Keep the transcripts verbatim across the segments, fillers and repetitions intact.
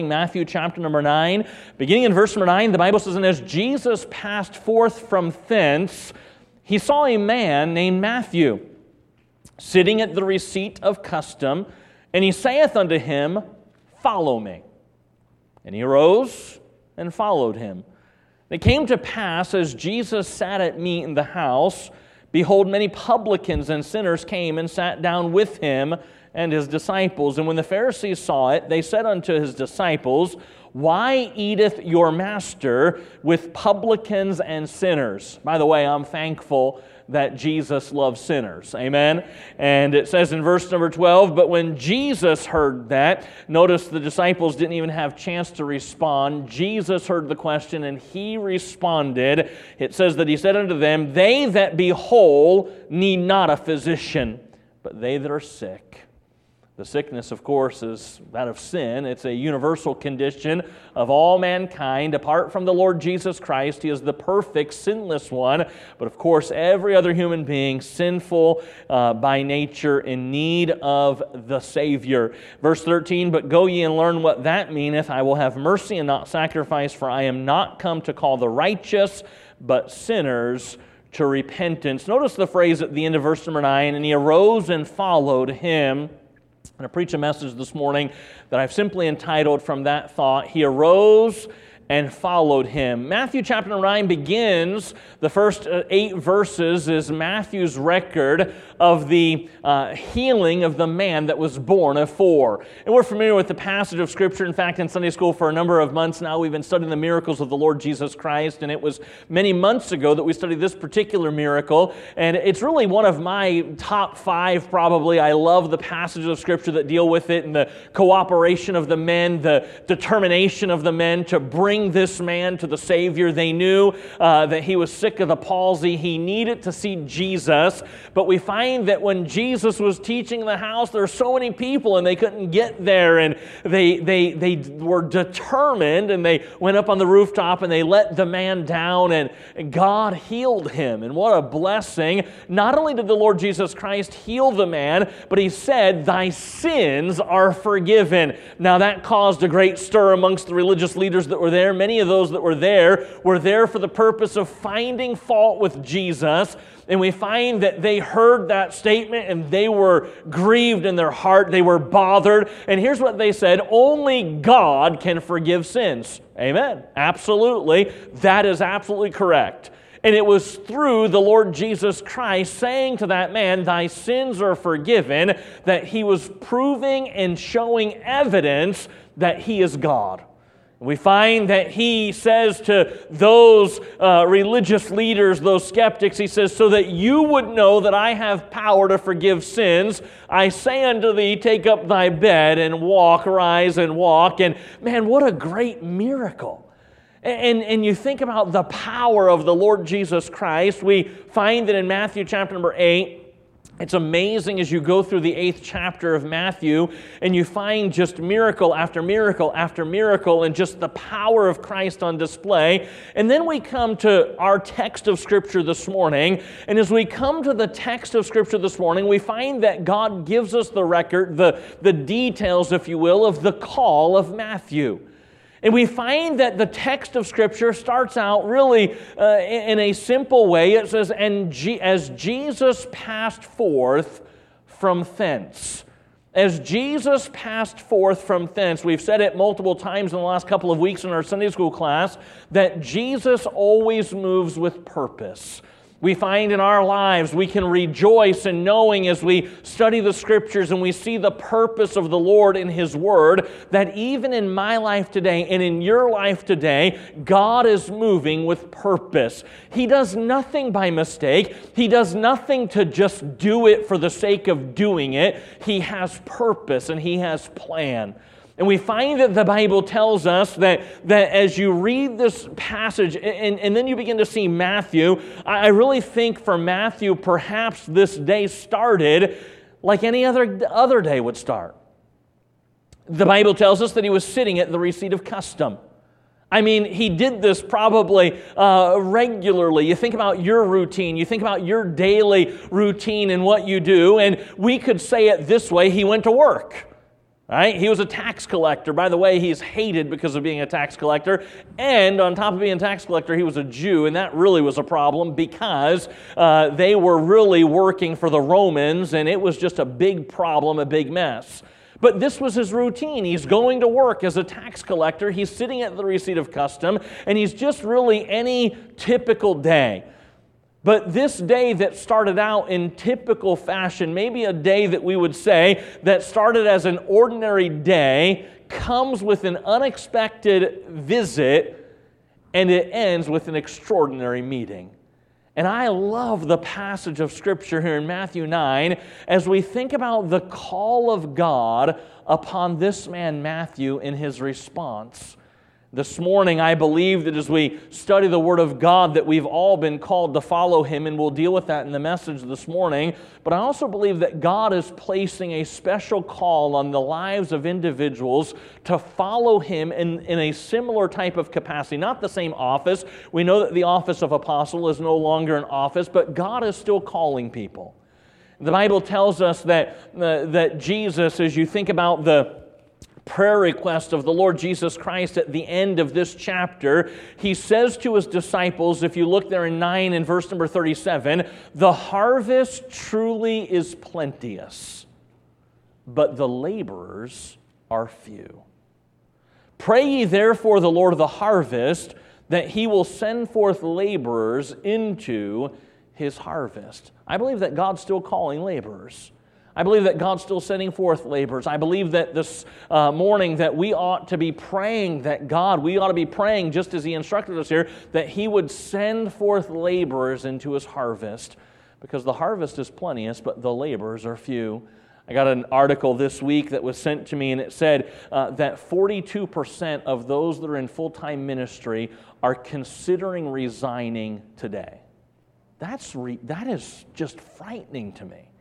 Matthew chapter number nine. Beginning in verse number nine, the Bible says, "And as Jesus passed forth from thence, he saw a man named Matthew, sitting at the receipt of custom, and he saith unto him, Follow me. And he arose and followed him. It came to pass, as Jesus sat at meat in the house, behold, many publicans and sinners came and sat down with him and his disciples. And when the Pharisees saw it, they said unto his disciples, Why eateth your master with publicans and sinners?" By the way, I'm thankful that Jesus loves sinners. Amen? And it says in verse number twelve, "But when Jesus heard that," notice the disciples didn't even have a chance to respond. Jesus heard the question and he responded. It says that he said unto them, "They that be whole need not a physician, but they that are sick." The sickness, of course, is that of sin. It's a universal condition of all mankind. Apart from the Lord Jesus Christ, He is the perfect, sinless one. But of course, every other human being, sinful uh, by nature, in need of the Savior. Verse thirteen, "But go ye and learn what that meaneth. I will have mercy and not sacrifice, for I am not come to call the righteous, but sinners to repentance." Notice the phrase at the end of verse number nine, "And he arose and followed him." I'm going to preach a message this morning that I've simply entitled from that thought, "He arose and followed him." Matthew chapter nine begins, the first eight verses is Matthew's record of the uh, healing of the man that was born of four. And we're familiar with the passage of Scripture. In fact, in Sunday school for a number of months now, we've been studying the miracles of the Lord Jesus Christ, and it was many months ago that we studied this particular miracle, and it's really one of my top five probably. I love the passages of Scripture that deal with it, and the cooperation of the men, the determination of the men to bring this man to the Savior. They knew uh, that he was sick of the palsy. He needed to see Jesus. But we find that when Jesus was teaching in the house, there were so many people and they couldn't get there. And they, they, they were determined, and they went up on the rooftop and they let the man down, and God healed him. And what a blessing. Not only did the Lord Jesus Christ heal the man, but He said, "Thy sins are forgiven." Now that caused a great stir amongst the religious leaders that were there. Many of those that were there were there for the purpose of finding fault with Jesus. And we find that they heard that statement and they were grieved in their heart. They were bothered. And here's what they said: only God can forgive sins. Amen. Absolutely. That is absolutely correct. And it was through the Lord Jesus Christ saying to that man, "Thy sins are forgiven," that He was proving and showing evidence that He is God. We find that He says to those uh, religious leaders, those skeptics, He says, "So that you would know that I have power to forgive sins, I say unto thee, take up thy bed and walk, rise and walk." And man, what a great miracle. And, and you think about the power of the Lord Jesus Christ. We find that in Matthew chapter number eight, it's amazing as you go through the eighth chapter of Matthew and you find just miracle after miracle after miracle and just the power of Christ on display. And then we come to our text of Scripture this morning. And as we come to the text of Scripture this morning, we find that God gives us the record, the, the details, if you will, of the call of Matthew. And we find that the text of Scripture starts out really uh, in a simple way. It says, "And G- as Jesus passed forth from thence." As Jesus passed forth from thence, we've said it multiple times in the last couple of weeks in our Sunday school class, that Jesus always moves with purpose. We find in our lives we can rejoice in knowing as we study the Scriptures and we see the purpose of the Lord in His Word, that even in my life today and in your life today, God is moving with purpose. He does nothing by mistake. He does nothing to just do it for the sake of doing it. He has purpose and He has plan. And we find that the Bible tells us that, that as you read this passage and, and then you begin to see Matthew, I really think for Matthew, perhaps this day started like any other, other day would start. The Bible tells us that he was sitting at the receipt of custom. I mean, he did this probably uh, regularly. You think about your routine. You think about your daily routine and what you do. And we could say it this way: he went to work. Right? He was a tax collector. By the way, he's hated because of being a tax collector. And on top of being a tax collector, he was a Jew, and that really was a problem because uh, they were really working for the Romans, and it was just a big problem, a big mess. But this was his routine. He's going to work as a tax collector. He's sitting at the receipt of custom, and he's just really any typical day. But this day that started out in typical fashion, maybe a day that we would say that started as an ordinary day, comes with an unexpected visit, and it ends with an extraordinary meeting. And I love the passage of Scripture here in Matthew nine as we think about the call of God upon this man Matthew in his response. This morning, I believe that as we study the Word of God, that we've all been called to follow Him, and we'll deal with that in the message this morning. But I also believe that God is placing a special call on the lives of individuals to follow Him in, in a similar type of capacity. Not the same office. We know that the office of apostle is no longer an office, but God is still calling people. The Bible tells us that, uh, that Jesus, as you think about the prayer request of the Lord Jesus Christ at the end of this chapter, He says to His disciples, if you look there in nine and verse number thirty-seven, the harvest truly is plenteous, but the laborers are few. Pray ye therefore the Lord of the harvest, that He will send forth laborers into His harvest. I believe that God's still calling laborers. I believe that God's still sending forth laborers. I believe that this uh, morning that we ought to be praying that God, we ought to be praying just as He instructed us here, that He would send forth laborers into His harvest. Because the harvest is plenteous, but the laborers are few. I got an article this week that was sent to me, and it said uh, that forty-two percent of those that are in full-time ministry are considering resigning today. That's re- that is just frightening to me.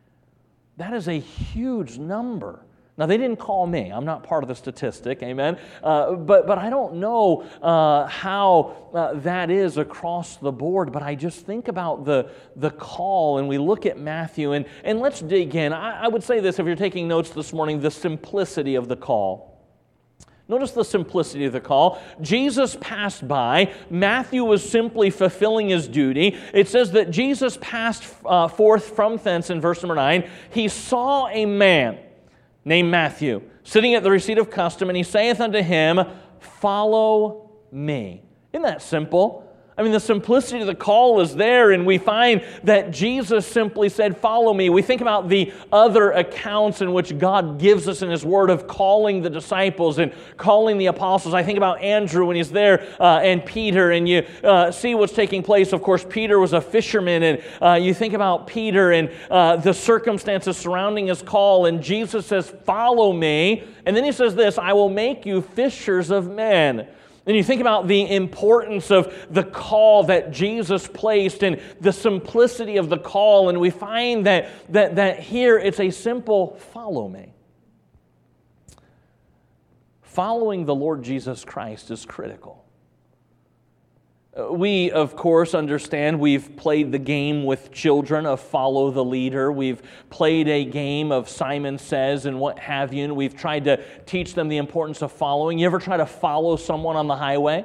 That is a huge number. Now, they didn't call me. I'm not part of the statistic, amen? Uh, but, but I don't know uh, how uh, that is across the board, but I just think about the, the call, and we look at Matthew, and, and let's dig in. I, I would say this, if you're taking notes this morning, the simplicity of the call. Notice the simplicity of the call. Jesus passed by. Matthew was simply fulfilling his duty. It says that Jesus passed uh, forth from thence in verse number nine. He saw a man named Matthew sitting at the receipt of custom, and he saith unto him, follow me. Isn't that simple? I mean, the simplicity of the call is there, and we find that Jesus simply said, follow me. We think about the other accounts in which God gives us in His Word of calling the disciples and calling the apostles. I think about Andrew when he's there uh, and Peter, and you uh, see what's taking place. Of course, Peter was a fisherman, and uh, you think about Peter and uh, the circumstances surrounding his call, and Jesus says, follow me. And then He says this, I will make you fishers of men. And you think about the importance of the call that Jesus placed and the simplicity of the call, and we find that, that, that here it's a simple follow me. Following the Lord Jesus Christ is critical. We, of course, understand we've played the game with children of follow the leader. We've played a game of Simon Says and what have you, and we've tried to teach them the importance of following. You ever try to follow someone on the highway?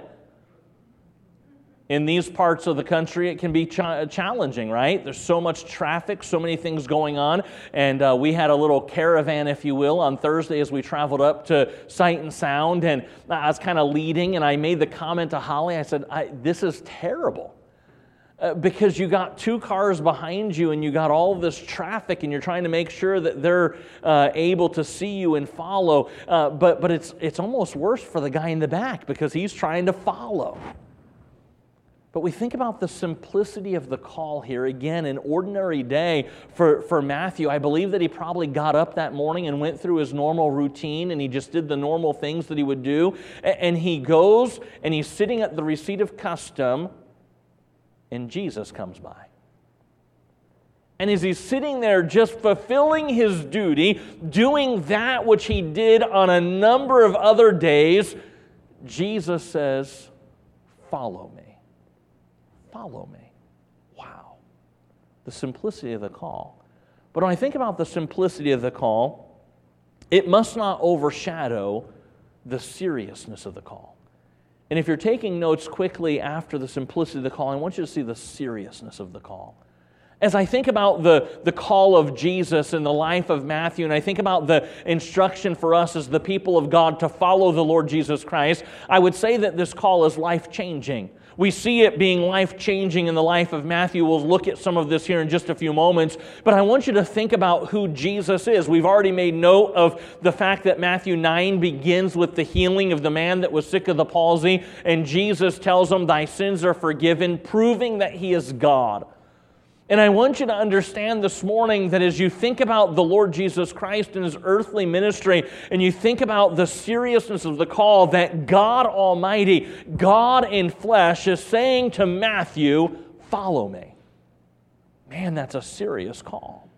In these parts of the country, it can be ch- challenging, right? There's so much traffic, so many things going on, and uh, we had a little caravan, if you will, on Thursday as we traveled up to Sight and Sound, and I was kind of leading, and I made the comment to Holly, I said, I, this is terrible. Uh, because you got two cars behind you and you got all of this traffic and you're trying to make sure that they're uh, able to see you and follow, uh, but, but it's, it's almost worse for the guy in the back because he's trying to follow. But we think about the simplicity of the call here. Again, an ordinary day for, for Matthew. I believe that he probably got up that morning and went through his normal routine, and he just did the normal things that he would do. And he goes, and he's sitting at the receipt of custom, and Jesus comes by. And as he's sitting there just fulfilling his duty, doing that which he did on a number of other days, Jesus says, follow me. Follow me. Wow. The simplicity of the call. But when I think about the simplicity of the call, it must not overshadow the seriousness of the call. And if you're taking notes quickly after the simplicity of the call, I want you to see the seriousness of the call. As I think about the, the call of Jesus in the life of Matthew, and I think about the instruction for us as the people of God to follow the Lord Jesus Christ, I would say that this call is life-changing. We see it being life-changing in the life of Matthew. We'll look at some of this here in just a few moments. But I want you to think about who Jesus is. We've already made note of the fact that Matthew nine begins with the healing of the man that was sick of the palsy, and Jesus tells him, "Thy sins are forgiven," proving that He is God. And I want you to understand this morning that as you think about the Lord Jesus Christ and His earthly ministry, and you think about the seriousness of the call, that God Almighty, God in flesh, is saying to Matthew, "Follow me." Man, that's a serious call.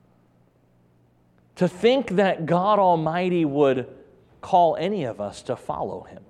To think that God Almighty would call any of us to follow Him.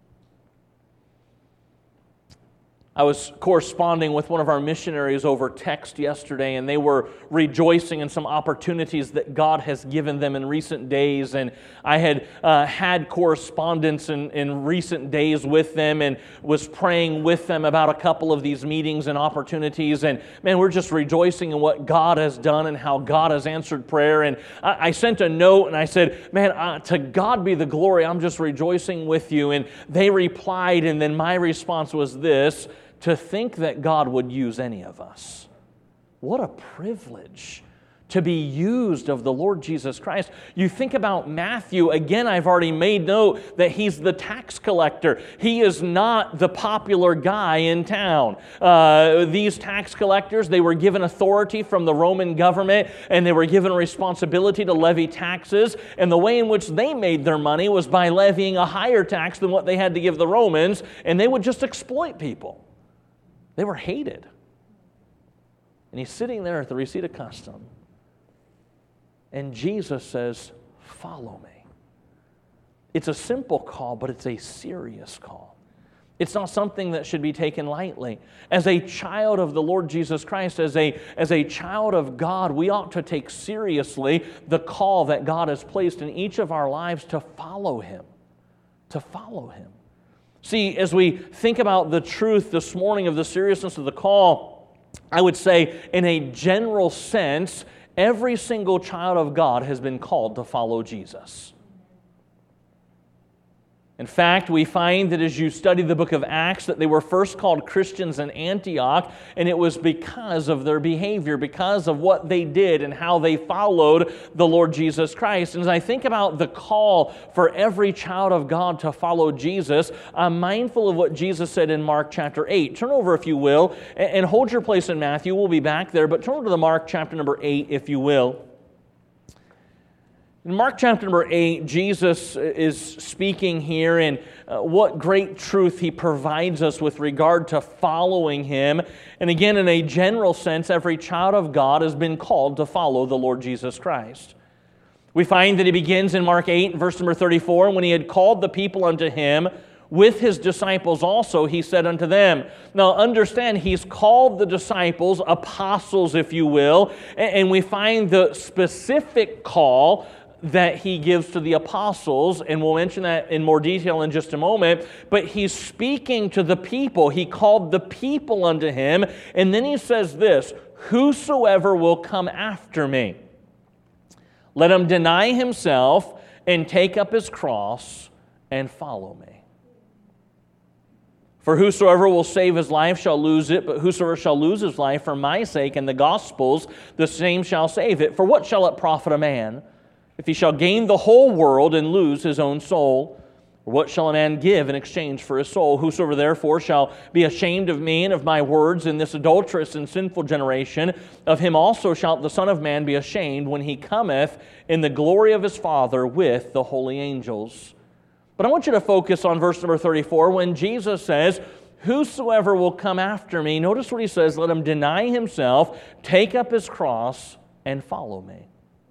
I was corresponding with one of our missionaries over text yesterday, and they were rejoicing in some opportunities that God has given them in recent days. And I had uh, had correspondence in, in recent days with them and was praying with them about a couple of these meetings and opportunities. And man, we're just rejoicing in what God has done and how God has answered prayer. And I, I sent a note and I said, man, uh, to God be the glory. I'm just rejoicing with you. And they replied, and then my response was this: to think that God would use any of us. What a privilege to be used of the Lord Jesus Christ. You think about Matthew, again, I've already made note that he's the tax collector. He is not the popular guy in town. Uh, these tax collectors, they were given authority from the Roman government, and they were given responsibility to levy taxes, and the way in which they made their money was by levying a higher tax than what they had to give the Romans, and they would just exploit people. They were hated. And he's sitting there at the receipt of custom. And Jesus says, "Follow me." It's a simple call, but it's a serious call. It's not something that should be taken lightly. As a child of the Lord Jesus Christ, as a, as a child of God, we ought to take seriously the call that God has placed in each of our lives to follow Him. To follow Him. See, as we think about the truth this morning of the seriousness of the call, I would say in a general sense, every single child of God has been called to follow Jesus. In fact, we find that as you study the book of Acts, that they were first called Christians in Antioch, and it was because of their behavior, because of what they did and how they followed the Lord Jesus Christ. And as I think about the call for every child of God to follow Jesus, I'm mindful of what Jesus said in Mark chapter eight. Turn over, if you will, and hold your place in Matthew. We'll be back there, but turn over to the Mark chapter number eight, if you will. In Mark chapter number eight, Jesus is speaking here, and uh, what great truth He provides us with regard to following Him. And again, in a general sense, every child of God has been called to follow the Lord Jesus Christ. We find that He begins in Mark eight, verse number thirty-four, "And when He had called the people unto Him, with His disciples also, He said unto them." Now understand, He's called the disciples apostles, if you will, and we find the specific call that He gives to the apostles, and we'll mention that in more detail in just a moment, but He's speaking to the people. He called the people unto Him, and then He says this: "Whosoever will come after me, let him deny himself and take up his cross and follow me. For whosoever will save his life shall lose it, but whosoever shall lose his life for my sake and the gospel's, the same shall save it. For what shall it profit a man, if he shall gain the whole world and lose his own soul? Or what shall a man give in exchange for his soul? Whosoever therefore shall be ashamed of me and of my words in this adulterous and sinful generation, of him also shall the Son of Man be ashamed when he cometh in the glory of his Father with the holy angels." But I want you to focus on verse number thirty-four when Jesus says, "Whosoever will come after me," notice what He says, "let him deny himself, take up his cross, and follow me."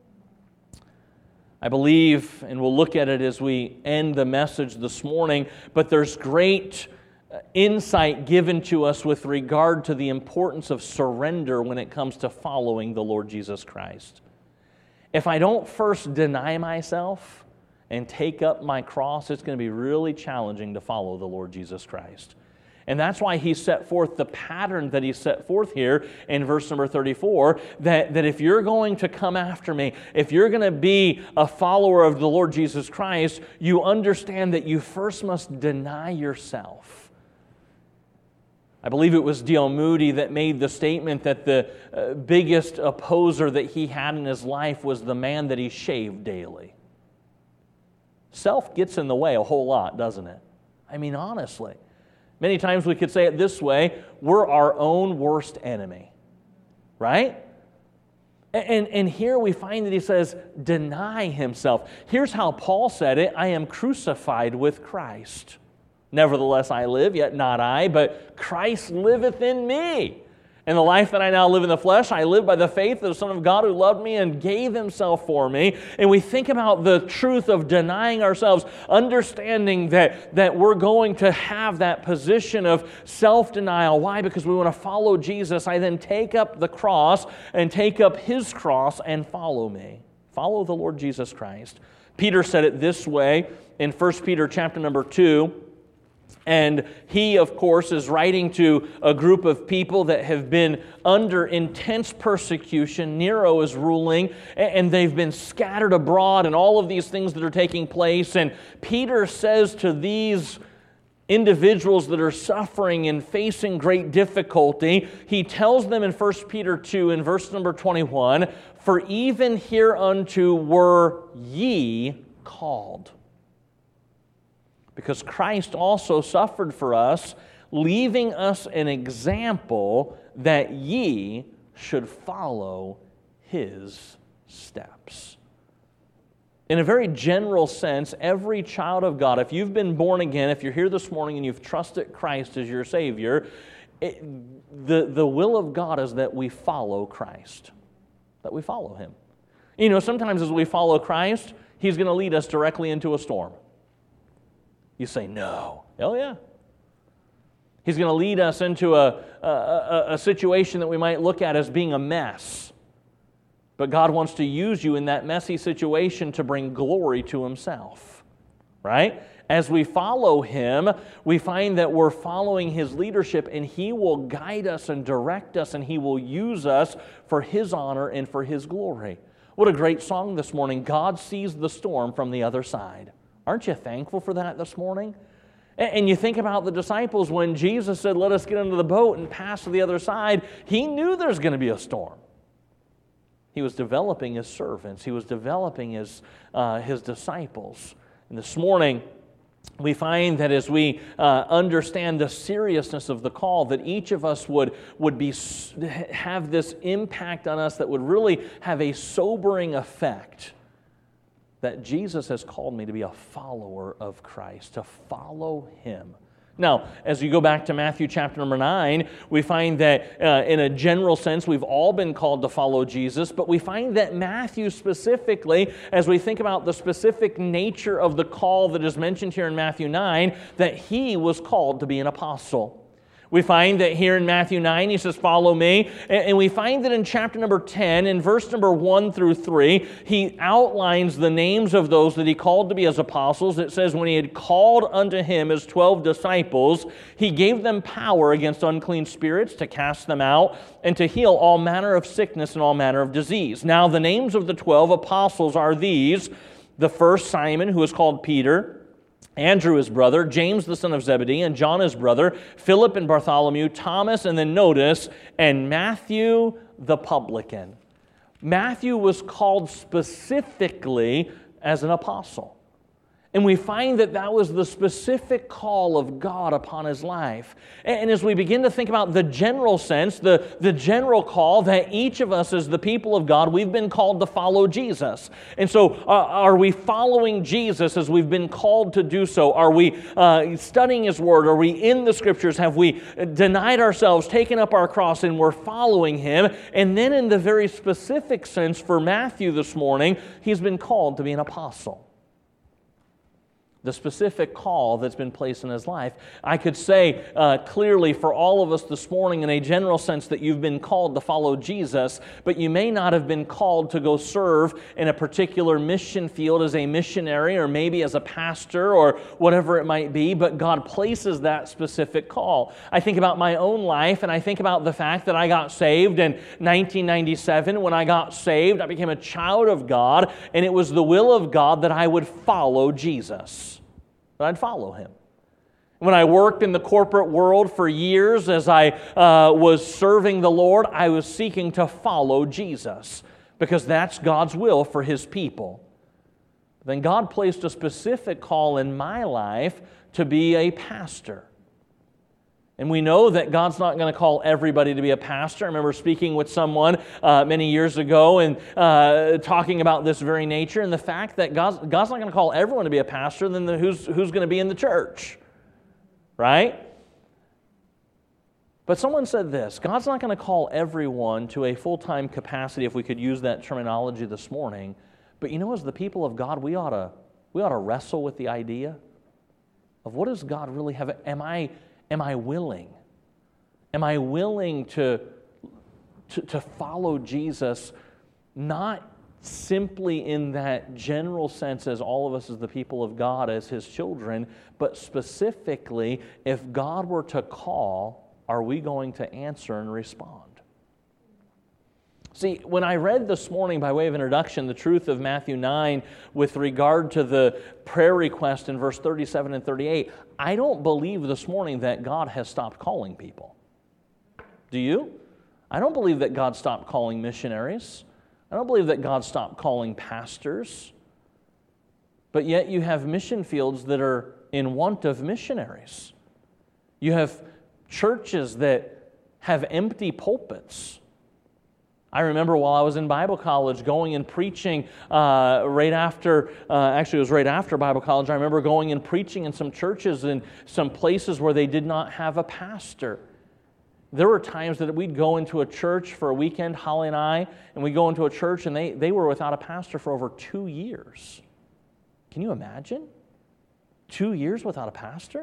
I believe, and we'll look at it as we end the message this morning, but there's great insight given to us with regard to the importance of surrender when it comes to following the Lord Jesus Christ. If I don't first deny myself and take up my cross, it's going to be really challenging to follow the Lord Jesus Christ. And that's why he set forth the pattern that he set forth here in verse number thirty-four, that, that if you're going to come after me, if you're going to be a follower of the Lord Jesus Christ, you understand that you first must deny yourself. I believe it was D L Moody that made the statement that the uh, biggest opposer that he had in his life was the man that he shaved daily. Self gets in the way a whole lot, doesn't it? I mean, honestly. Many times we could say it this way, we're our own worst enemy, right? And, and here we find that he says, deny himself. Here's how Paul said it, I am crucified with Christ. Nevertheless I live, yet not I, but Christ liveth in me. And the life that I now live in the flesh, I live by the faith of the Son of God who loved me and gave himself for me. And we think about the truth of denying ourselves, understanding that, that we're going to have that position of self-denial. Why? Because we want to follow Jesus. I then take up the cross and take up his cross and follow me. Follow the Lord Jesus Christ. Peter said it this way in First Peter chapter number two. And he, of course, is writing to a group of people that have been under intense persecution. Nero is ruling, and they've been scattered abroad, and all of these things that are taking place. And Peter says to these individuals that are suffering and facing great difficulty, he tells them in First Peter two, in verse number twenty-one, "For even hereunto were ye called. Because Christ also suffered for us, leaving us an example that ye should follow his steps." In a very general sense, every child of God, if you've been born again, if you're here this morning and you've trusted Christ as your Savior, it, the, the will of God is that we follow Christ, that we follow him. You know, sometimes as we follow Christ, he's going to lead us directly into a storm. You say, no. Oh, yeah. He's going to lead us into a, a, a situation that we might look at as being a mess. But God wants to use you in that messy situation to bring glory to himself. Right? As we follow him, we find that we're following his leadership, and he will guide us and direct us, and he will use us for his honor and for his glory. What a great song this morning. God sees the storm from the other side. Aren't you thankful for that this morning? And you think about the disciples when Jesus said, let us get into the boat and pass to the other side. He knew there's going to be a storm. He was developing his servants. He was developing his, uh, his disciples. And this morning, we find that as we uh, understand the seriousness of the call, that each of us would, would be, have this impact on us that would really have a sobering effect. That Jesus has called me to be a follower of Christ, to follow him. Now, as you go back to Matthew chapter number nine, we find that uh, in a general sense, we've all been called to follow Jesus, but we find that Matthew specifically, as we think about the specific nature of the call that is mentioned here in Matthew nine, that he was called to be an apostle. We find that here in Matthew nine, he says, follow me. And we find that in chapter number ten, in verse number one through three, he outlines the names of those that he called to be his apostles. It says, when he had called unto him his twelve disciples, he gave them power against unclean spirits to cast them out and to heal all manner of sickness and all manner of disease. Now the names of the twelve apostles are these: the first, Simon, who is called Peter; Andrew his brother, James the son of Zebedee, and John his brother, Philip and Bartholomew, Thomas, and then notice, and Matthew the publican. Matthew was called specifically as an apostle. And we find that that was the specific call of God upon his life. And as we begin to think about the general sense, the, the general call that each of us as the people of God, we've been called to follow Jesus. And so uh, are we following Jesus as we've been called to do so? Are we uh, studying his word? Are we in the scriptures? Have we denied ourselves, taken up our cross, and we're following him? And then in the very specific sense for Matthew this morning, he's been called to be an apostle. the specific call that's been placed in his life. I could say uh, clearly for all of us this morning in a general sense that you've been called to follow Jesus, but you may not have been called to go serve in a particular mission field as a missionary or maybe as a pastor or whatever it might be, but God places that specific call. I think about my own life, and I think about the fact that I got saved in nineteen ninety-seven. When I got saved, I became a child of God, and it was the will of God that I would follow Jesus. That I'd follow him. When I worked in the corporate world for years as I uh, was serving the Lord, I was seeking to follow Jesus because that's God's will for his people. Then God placed a specific call in my life to be a pastor. And we know that God's not going to call everybody to be a pastor. I remember speaking with someone uh, many years ago and uh, talking about this very nature and the fact that God's, God's not going to call everyone to be a pastor, then the, who's, who's going to be in the church, right? But someone said this, God's not going to call everyone to a full-time capacity, if we could use that terminology this morning. But you know, as the people of God, we ought to, we ought to wrestle with the idea of what does God really have? Am I... Am I willing? Am I willing to, to, to follow Jesus, not simply in that general sense as all of us as the people of God, as his children, but specifically, if God were to call, are we going to answer and respond? See, when I read this morning by way of introduction the truth of Matthew nine with regard to the prayer request in verse thirty-seven and thirty-eight, I don't believe this morning that God has stopped calling people. Do you? I don't believe that God stopped calling missionaries. I don't believe that God stopped calling pastors. But yet you have mission fields that are in want of missionaries. You have churches that have empty pulpits. I remember while I was in Bible college going and preaching uh, right after, uh, actually it was right after Bible college, I remember going and preaching in some churches in some places where they did not have a pastor. There were times that we'd go into a church for a weekend, Holly and I, and we'd go into a church and they, they were without a pastor for over two years. Can you imagine? Two years without a pastor?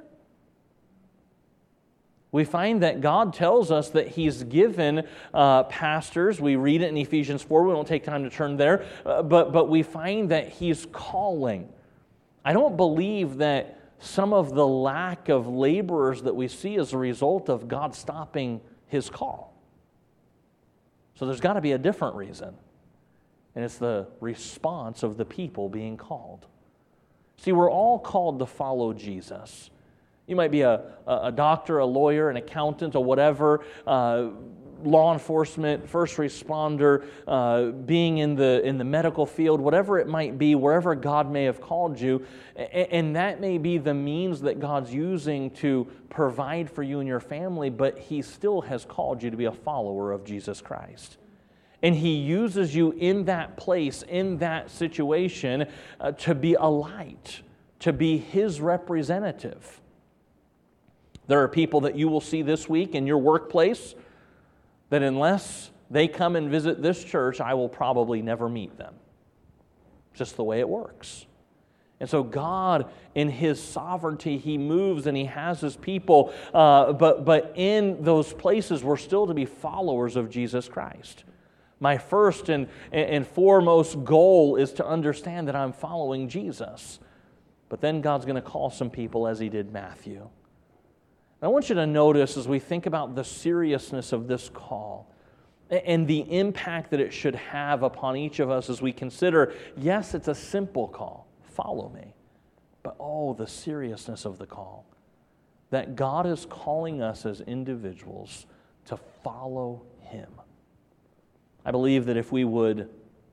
We find that God tells us that he's given uh, pastors. We read it in Ephesians four. We won't take time to turn there. Uh, but, but we find that he's calling. I don't believe that some of the lack of laborers that we see is a result of God stopping his call. So there's got to be a different reason. And it's the response of the people being called. See, we're all called to follow Jesus. You might be a, a doctor, a lawyer, an accountant, or whatever, uh, law enforcement, first responder, uh, being in the in the medical field, whatever it might be, wherever God may have called you, and, and that may be the means that God's using to provide for you and your family, but he still has called you to be a follower of Jesus Christ. And he uses you in that place, in that situation, uh, to be a light, to be his representative. There are people that you will see this week in your workplace that unless they come and visit this church, I will probably never meet them. Just the way it works. And so God, in his sovereignty, he moves and he has his people, uh, but, but in those places, we're still to be followers of Jesus Christ. My first and, and foremost goal is to understand that I'm following Jesus. But then God's going to call some people as he did Matthew. I want you to notice as we think about the seriousness of this call and the impact that it should have upon each of us as we consider, yes, it's a simple call, follow me, but oh, the seriousness of the call, that God is calling us as individuals to follow him. I believe that if we would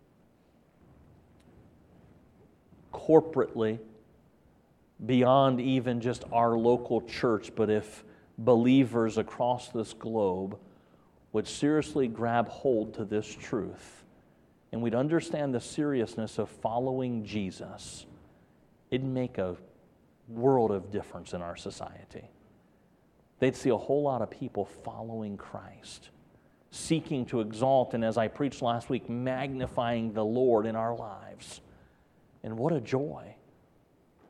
corporately, beyond even just our local church, but if believers across this globe would seriously grab hold to this truth and we'd understand the seriousness of following Jesus, it'd make a world of difference in our society. They'd see a whole lot of people following Christ, seeking to exalt, and as I preached last week, magnifying the Lord in our lives. And what a joy.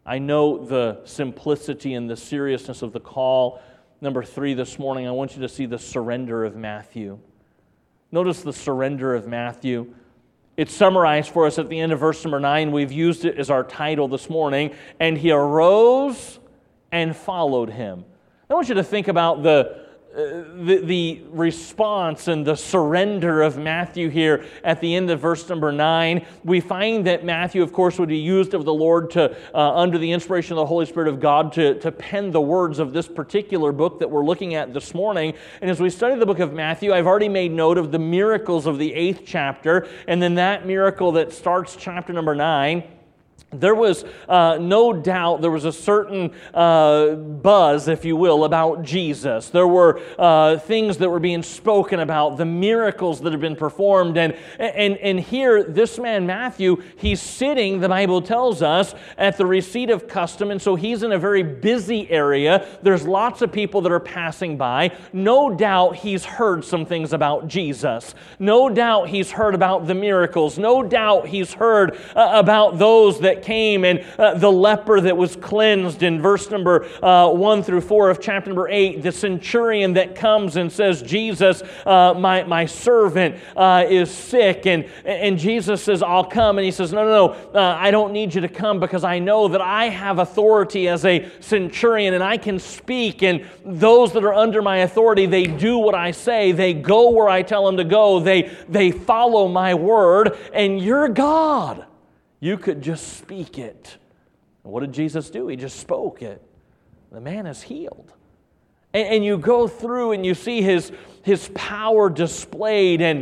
I know the simplicity and the seriousness of the call. Number three this morning, I want you to see the surrender of Matthew. Notice the surrender of Matthew. It's summarized for us at the end of verse number nine. We've used it as our title this morning. And he arose and followed him. I want you to think about the, uh, the, the response and the surrender of Matthew here at the end of verse number nine. We find that Matthew, of course, would be used of the Lord to, uh, under the inspiration of the Holy Spirit of God, to, to pen the words of this particular book that we're looking at this morning. And as we study the book of Matthew, I've already made note of the miracles of the eighth chapter, and then that miracle that starts chapter number nine. There was uh, no doubt, there was a certain uh, buzz, if you will, about Jesus. There were uh, things that were being spoken about, the miracles that had been performed. And, and, and here, this man Matthew, he's sitting, the Bible tells us, at the receipt of custom. And so he's in a very busy area. There's lots of people that are passing by. No doubt he's heard some things about Jesus. No doubt he's heard about the miracles. No doubt he's heard uh, about those that came and uh, the leper that was cleansed in verse number uh, one through four of chapter number eight, the centurion that comes and says, Jesus, uh, my, my servant uh, is sick, and, and Jesus says, I'll come, and he says, no, no, no, uh, I don't need you to come because I know that I have authority as a centurion and I can speak, and those that are under my authority, they do what I say, they go where I tell them to go, they, they follow my word, and you're God. You could just speak it. And what did Jesus do? He just spoke it. The man is healed. And, and you go through and you see his, his power displayed, and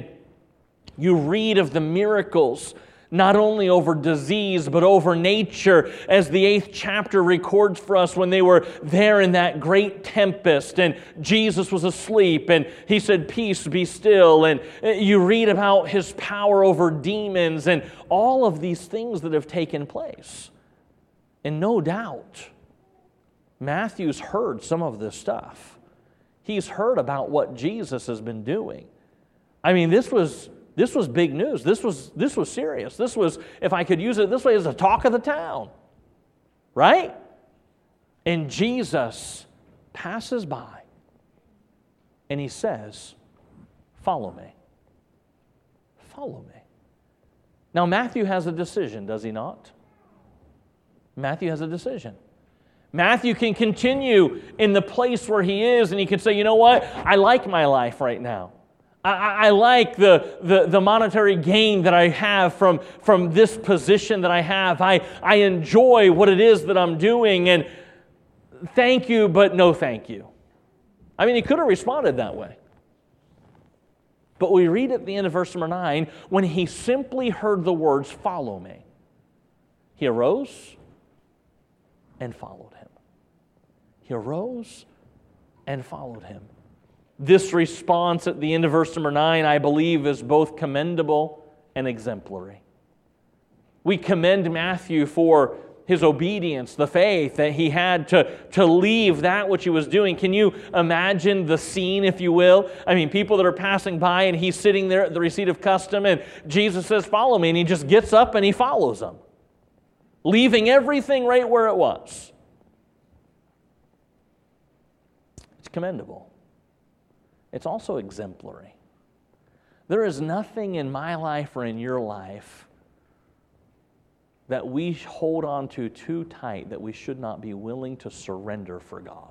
you read of the miracles, not only over disease, but over nature, as the eighth chapter records for us when they were there in that great tempest, and Jesus was asleep, and he said, peace, be still, and you read about his power over demons, and all of these things that have taken place. And no doubt, Matthew's heard some of this stuff. He's heard about what Jesus has been doing. I mean, this was... This was big news. This was, this was serious. This was, if I could use it this way, it was the talk of the town. Right? And Jesus passes by and he says, follow me. Follow me. Now, Matthew has a decision, does he not? Matthew has a decision. Matthew can continue in the place where he is, and he can say, you know what? I like my life right now. I, I like the, the, the monetary gain that I have from, from this position that I have. I, I enjoy what it is that I'm doing, and thank you, but no thank you. I mean, he could have responded that way. But we read at the end of verse number nine, when he simply heard the words, follow me, he arose and followed him. He arose and followed him. This response at the end of verse number nine, I believe, is both commendable and exemplary. We commend Matthew for his obedience, the faith that he had to, to leave that which he was doing. Can you imagine the scene, if you will? I mean, people that are passing by, and he's sitting there at the receipt of custom, and Jesus says, follow me, and he just gets up and he follows them, leaving everything right where it was. It's commendable. It's also exemplary. There is nothing in my life or in your life that we hold on to too tight that we should not be willing to surrender for God.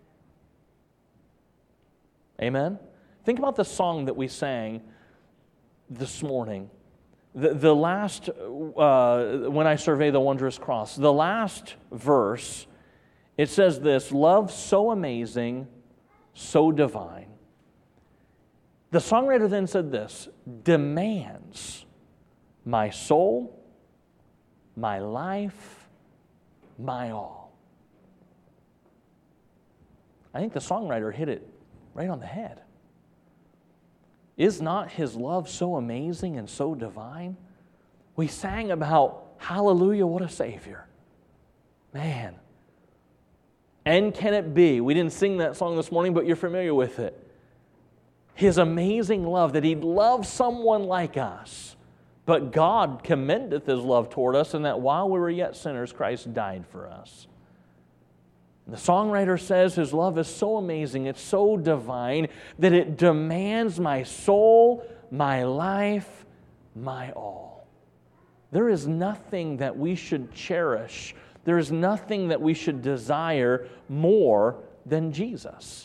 Amen? Think about the song that we sang this morning. The, the last, uh, when I survey the wondrous cross, the last verse, it says this, love so amazing, so divine. The songwriter then said this, demands my soul, my life, my all. I think the songwriter hit it right on the head. Is not his love so amazing and so divine? We sang about, hallelujah, what a Savior. Man. And can it be? We didn't sing that song this morning, but you're familiar with it. His amazing love, that he'd love someone like us But God commendeth His love toward us, in that while we were yet sinners, Christ died for us. The songwriter says His love is so amazing, it's so divine, that it demands my soul, my life, my all. There is nothing that we should cherish, there is nothing that we should desire more than Jesus.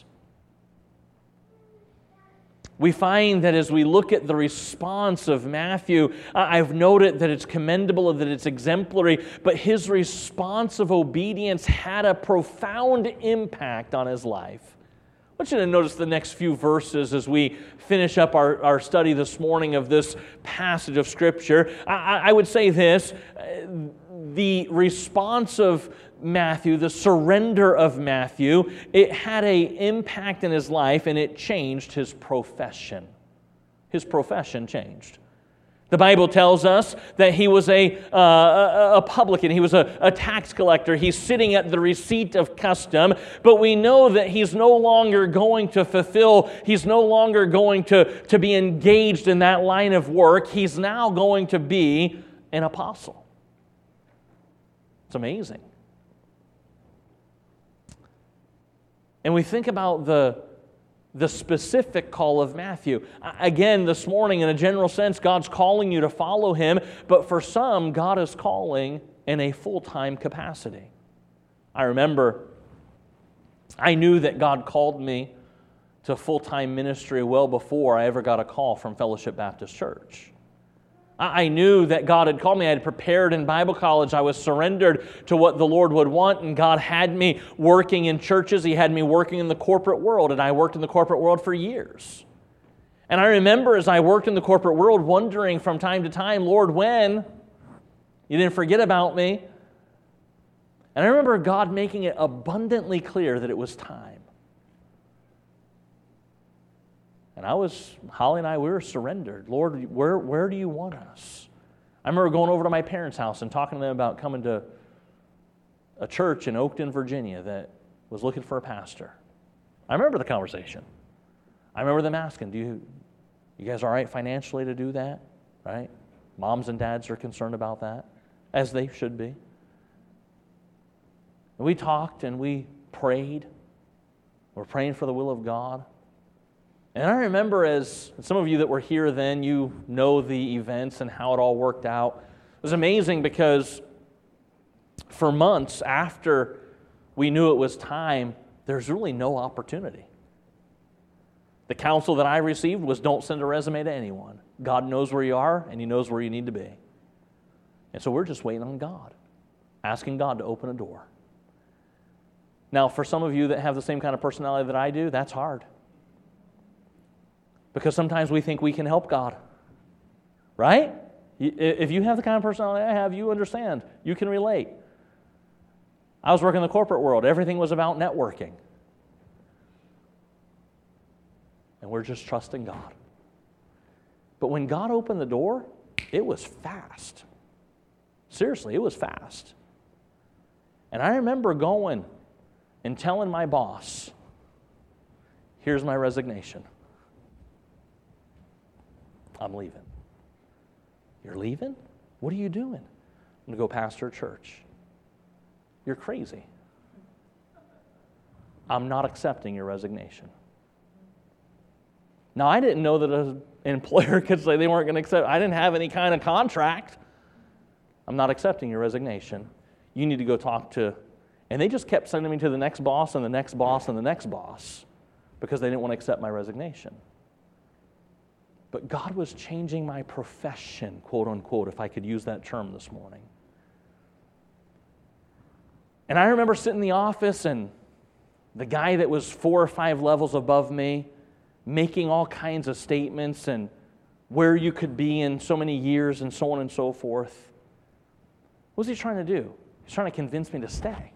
We find that as we look at the response of Matthew, I've noted that it's commendable, that it's exemplary, but his response of obedience had a profound impact on his life. I want you to notice the next few verses as we finish up our, our study this morning of this passage of Scripture. I, I would say this, the response of Matthew, the surrender of Matthew, it had an impact in his life, and it changed his profession. His profession changed. The Bible tells us that he was a, uh, a, a publican. He was a, a tax collector. He's sitting at the receipt of custom, but we know that he's no longer going to fulfill, he's no longer going to, to be engaged in that line of work. He's now going to be an apostle. It's amazing. And we think about the, the specific call of Matthew. Again, this morning, in a general sense, God's calling you to follow Him, but for some, God is calling in a full-time capacity. I remember, I knew that God called me to full-time ministry well before I ever got a call from Fellowship Baptist Church. I knew that God had called me. I had prepared in Bible college. I was surrendered to what the Lord would want, and God had me working in churches. He had me working in the corporate world, and I worked in the corporate world for years. And I remember as I worked in the corporate world wondering from time to time, Lord, when? You didn't forget about me. And I remember God making it abundantly clear that it was time. And I was, Holly and I, we were surrendered. Lord, where, where do you want us? I remember going over to my parents' house and talking to them about coming to a church in Oakton, Virginia that was looking for a pastor. I remember the conversation. I remember them asking, do you, you guys all right financially to do that? Right? Moms and dads are concerned about that, as they should be. And we talked and we prayed. We're praying for the will of God. And I remember, as some of you that were here then, you know the events and how it all worked out. It was amazing because for months after we knew it was time, there's really no opportunity. The counsel that I received was don't send a resume to anyone. God knows where you are, and He knows where you need to be. And so we're just waiting on God, asking God to open a door. Now, for some of you that have the same kind of personality that I do, that's hard. Because sometimes we think we can help God, right? If you have the kind of personality I have, you understand. You can relate. I was working in the corporate world. Everything was about networking. And we're just trusting God. But when God opened the door, it was fast. Seriously, it was fast. And I remember going and telling my boss, here's my resignation. I'm leaving. You're leaving? What are you doing? I'm going to go pastor a church. You're crazy. I'm not accepting your resignation. Now, I didn't know that an employer could say they weren't going to accept. I didn't have any kind of contract. I'm not accepting your resignation. You need to go talk to... And they just kept sending me to the next boss and the next boss and the next boss because they didn't want to accept my resignation. But God was changing my profession, quote unquote, if I could use that term this morning. And I remember sitting in the office and the guy that was four or five levels above me making all kinds of statements and where you could be in so many years and so on and so forth. What was he trying to do? He's trying to convince me to stay.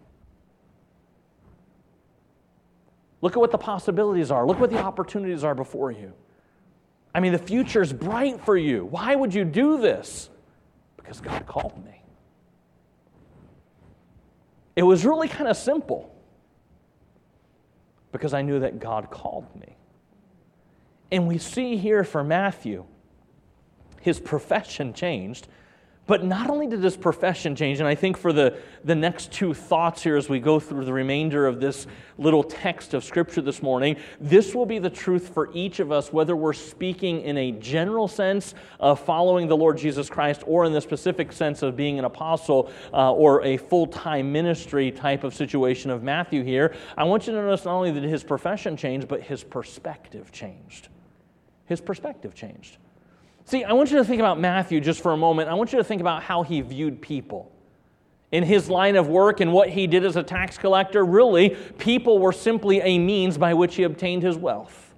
Look at what the possibilities are. Look what the opportunities are before you. I mean, the future's bright for you. Why would you do this? Because God called me. It was really kind of simple. Because I knew that God called me. And we see here for Matthew, his profession changed. But not only did his profession change, and I think for the, the next two thoughts here as we go through the remainder of this little text of Scripture this morning, this will be the truth for each of us, whether we're speaking in a general sense of following the Lord Jesus Christ or in the specific sense of being an apostle uh, or a full-time ministry type of situation of Matthew here. I want you to notice not only that his profession changed, but his perspective changed. His perspective changed. See, I want you to think about Matthew just for a moment. I want you to think about how he viewed people. In his line of work and what he did as a tax collector, really, people were simply a means by which he obtained his wealth.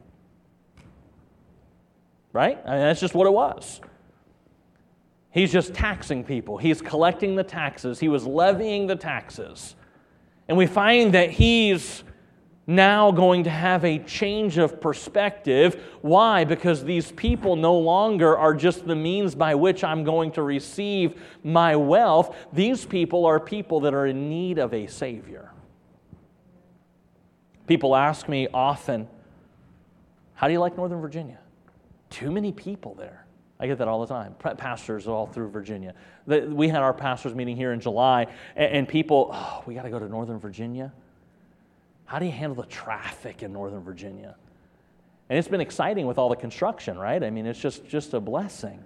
Right? I mean, that's just what it was. He's just taxing people. He's collecting the taxes. He was levying the taxes. And we find that he's now going to have a change of perspective. Why? Because these people no longer are just the means by which I'm going to receive my wealth. These people are people that are in need of a Savior. People ask me often, how do you like Northern Virginia? Too many people there. I get that all the time. Pastors all through Virginia. We had our pastors meeting here in July, and people, oh, we got to go to Northern Virginia. How do you handle the traffic in Northern Virginia? And it's been exciting with all the construction, right? I mean, it's just, just a blessing.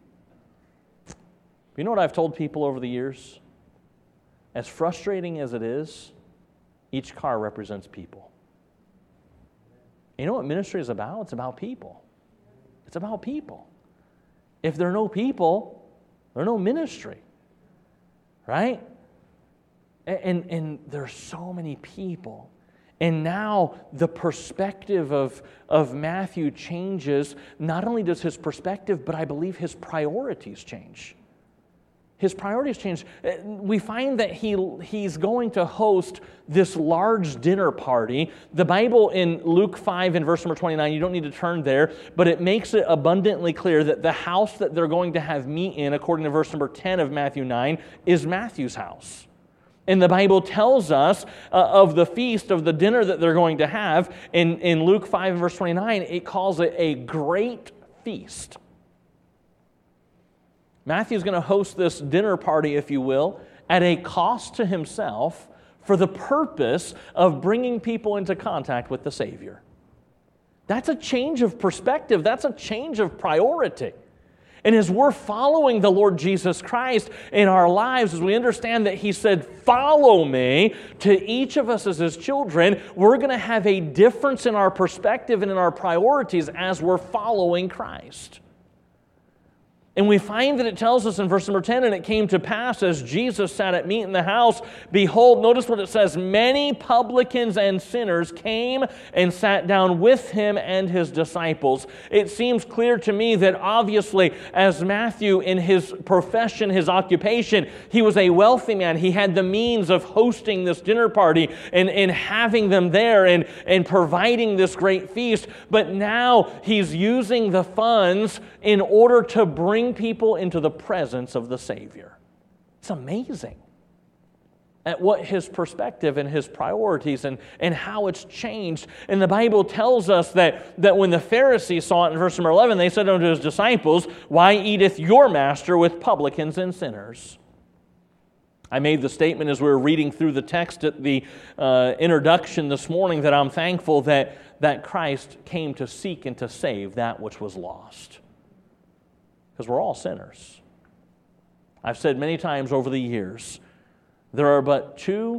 You know what I've told people over the years? As frustrating as it is, each car represents people. You know what ministry is about? It's about people. It's about people. If there are no people, there's no ministry, right? And, and, and there's so many people. And now the perspective of, of Matthew changes. Not only does his perspective, but I believe his priorities change. His priorities change. We find that he, he's going to host this large dinner party. The Bible in Luke five and verse number twenty-nine, you don't need to turn there, but it makes it abundantly clear that the house that they're going to have meat in, according to verse number ten of Matthew nine, is Matthew's house. And the Bible tells us uh, of the feast, of the dinner that they're going to have. In, in Luke five and verse twenty-nine, it calls it a great feast. Matthew's going to host this dinner party, if you will, at a cost to himself for the purpose of bringing people into contact with the Savior. That's a change of perspective. That's a change of priority. And as we're following the Lord Jesus Christ in our lives, as we understand that He said, follow me, to each of us as His children, we're going to have a difference in our perspective and in our priorities as we're following Christ. And we find that it tells us in verse number ten, and it came to pass as Jesus sat at meat in the house, behold, notice what it says, many publicans and sinners came and sat down with Him and His disciples. It seems clear to me that obviously as Matthew in his profession, his occupation, he was a wealthy man. He had the means of hosting this dinner party and, and having them there and, and providing this great feast. But now he's using the funds in order to bring people into the presence of the Savior. It's amazing at what his perspective and his priorities and, and how it's changed. And the Bible tells us that, that when the Pharisees saw it in verse number eleven, they said unto His disciples, why eateth your master with publicans and sinners? I made the statement as we were reading through the text at the uh, introduction this morning that I'm thankful that, that Christ came to seek and to save that which was lost. Because we're all sinners. I've said many times over the years, there are but two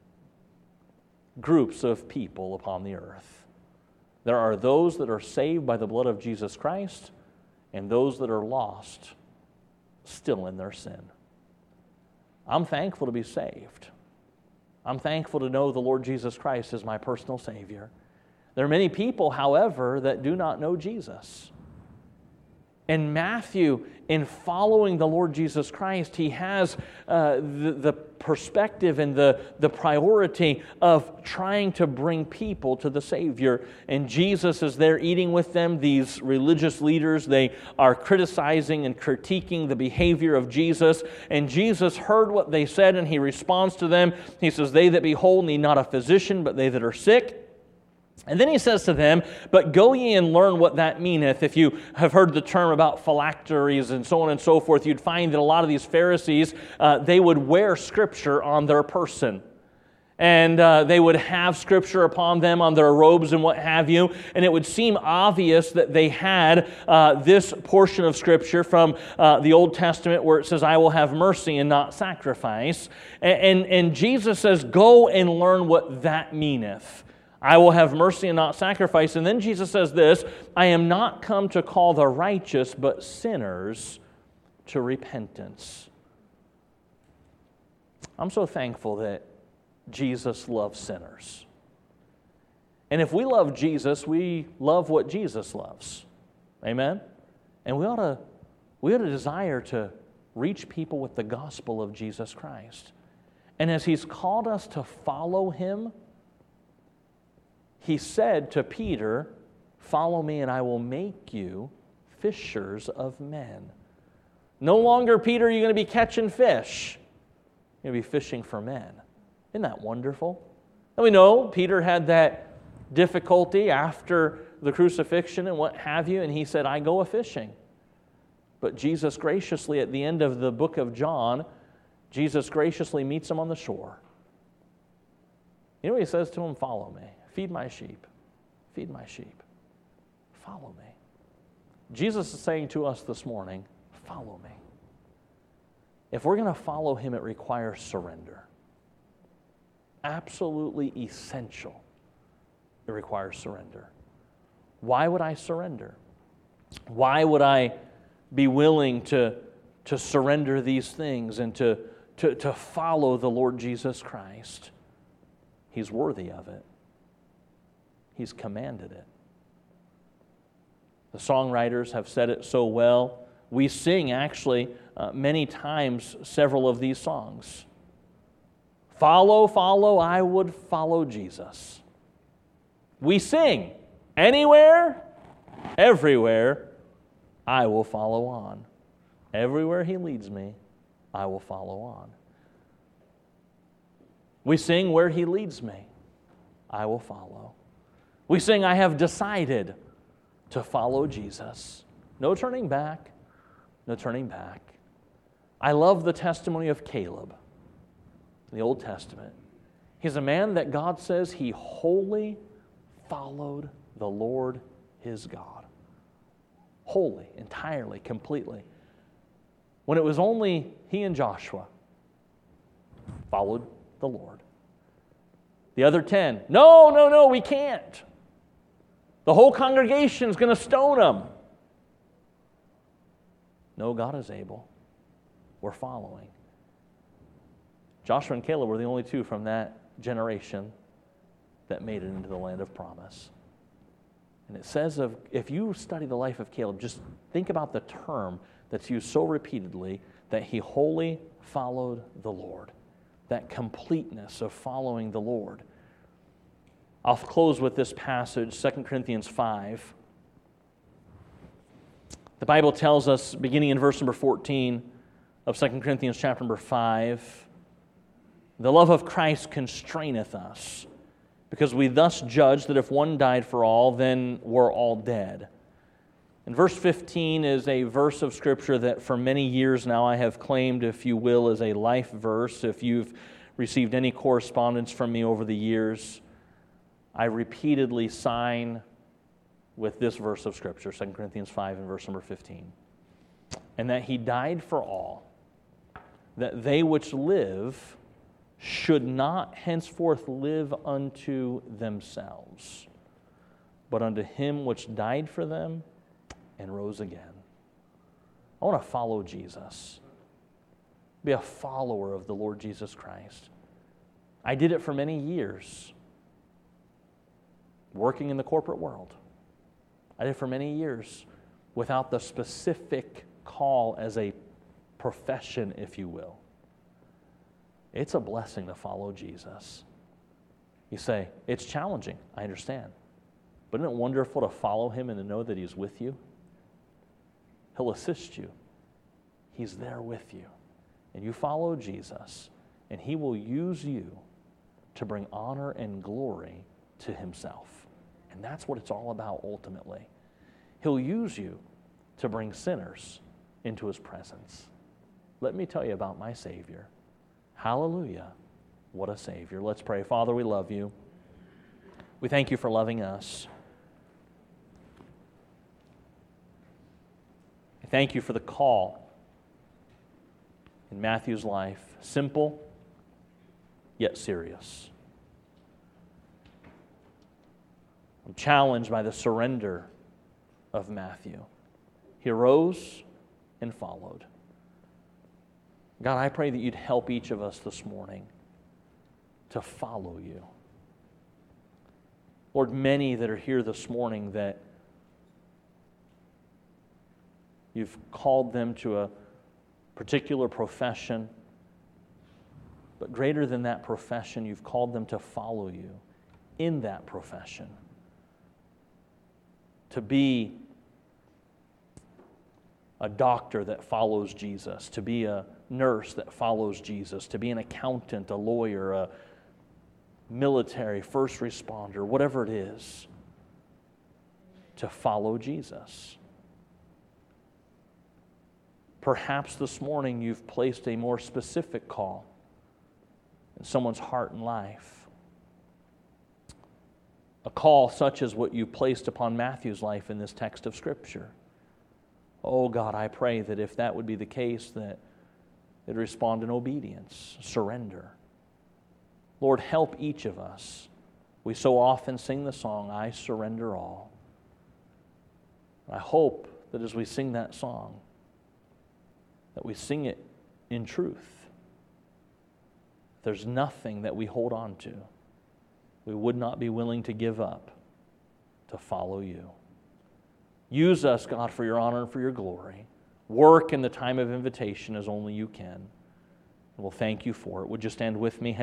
groups of people upon the earth. There are those that are saved by the blood of Jesus Christ, and those that are lost, still in their sin. I'm thankful to be saved. I'm thankful to know the Lord Jesus Christ is my personal Savior. There are many people, however, that do not know Jesus. And Matthew, in following the Lord Jesus Christ, he has uh, the, the perspective and the, the priority of trying to bring people to the Savior. And Jesus is there eating with them. These religious leaders, they are criticizing and critiquing the behavior of Jesus. And Jesus heard what they said, and He responds to them. He says, they that be whole need not a physician, but they that are sick. And then he says to them, but go ye and learn what that meaneth. If you have heard the term about phylacteries and so on and so forth, you'd find that a lot of these Pharisees, uh, they would wear Scripture on their person. And uh, they would have Scripture upon them, on their robes and what have you. And it would seem obvious that they had uh, this portion of Scripture from uh, the Old Testament where it says, I will have mercy and not sacrifice. And, and, and Jesus says, go and learn what that meaneth. I will have mercy and not sacrifice. And then Jesus says this, I am not come to call the righteous, but sinners to repentance. I'm so thankful that Jesus loves sinners. And if we love Jesus, we love what Jesus loves. Amen? And we ought to, we ought to desire to reach people with the gospel of Jesus Christ. And as He's called us to follow Him, He said to Peter, follow me and I will make you fishers of men. No longer, Peter, are you going to be catching fish. You're going to be fishing for men. Isn't that wonderful? And we know Peter had that difficulty after the crucifixion and what have you, and he said, I go a-fishing. But Jesus graciously, at the end of the book of John, Jesus graciously meets him on the shore. You know what He says to him? Follow me. Feed my sheep. Feed my sheep. Follow me. Jesus is saying to us this morning, follow me. If we're going to follow Him, it requires surrender. Absolutely essential. It requires surrender. Why would I surrender? Why would I be willing to, to surrender these things and to, to, to follow the Lord Jesus Christ? He's worthy of it. He's commanded it. The songwriters have said it so well. We sing, actually, uh, many times several of these songs. Follow, follow, I would follow Jesus. We sing, anywhere, everywhere, I will follow on. Everywhere He leads me, I will follow on. We sing, where He leads me, I will follow. We sing, I have decided to follow Jesus. No turning back, no turning back. I love the testimony of Caleb in the Old Testament. He's a man that God says he wholly followed the Lord his God. Wholly, entirely, completely. When it was only he and Joshua followed the Lord. The other ten, no, no, no, we can't. The whole congregation is going to stone him. No, God is able. We're following. Joshua and Caleb were the only two from that generation that made it into the land of promise. And it says, of if you study the life of Caleb, just think about the term that's used so repeatedly, that he wholly followed the Lord. That completeness of following the Lord. I'll close with this passage, Second Corinthians five. The Bible tells us, beginning in verse number fourteen of Second Corinthians chapter number five, the love of Christ constraineth us, because we thus judge that if one died for all, then we're all dead. And verse fifteen is a verse of Scripture that for many years now I have claimed, if you will, as a life verse. If you've received any correspondence from me over the years, I repeatedly sign with this verse of Scripture, Second Corinthians five and verse number fifteen. And that He died for all, that they which live should not henceforth live unto themselves, but unto Him which died for them and rose again. I want to follow Jesus. Be a follower of the Lord Jesus Christ. I did it for many years, working in the corporate world. I did it for many years without the specific call as a profession, if you will. It's a blessing to follow Jesus. You say, it's challenging. I understand. But isn't it wonderful to follow Him and to know that He's with you? He'll assist you. He's there with you. And you follow Jesus, and He will use you to bring honor and glory to Himself. And that's what it's all about ultimately. He'll use you to bring sinners into His presence. Let me tell you about my Savior. Hallelujah. What a Savior. Let's pray. Father, we love You. We thank You for loving us. I thank You for the call in Matthew's life. Simple, yet serious. I'm challenged by the surrender of Matthew. He arose and followed. God, I pray that You'd help each of us this morning to follow You. Lord, many that are here this morning that You've called them to a particular profession, but greater than that profession, You've called them to follow You in that profession. To be a doctor that follows Jesus, to be a nurse that follows Jesus, to be an accountant, a lawyer, a military, first responder, whatever it is, to follow Jesus. Perhaps this morning you've placed a more specific call in someone's heart and life. A call such as what you placed upon Matthew's life in this text of Scripture. Oh God, I pray that if that would be the case, that they'd respond in obedience, surrender. Lord, help each of us. We so often sing the song, I surrender all. I hope that as we sing that song, that we sing it in truth. There's nothing that we hold on to we would not be willing to give up to follow You. Use us, God, for Your honor and for Your glory. Work in the time of invitation as only You can. And we'll thank You for it. Would you stand with me?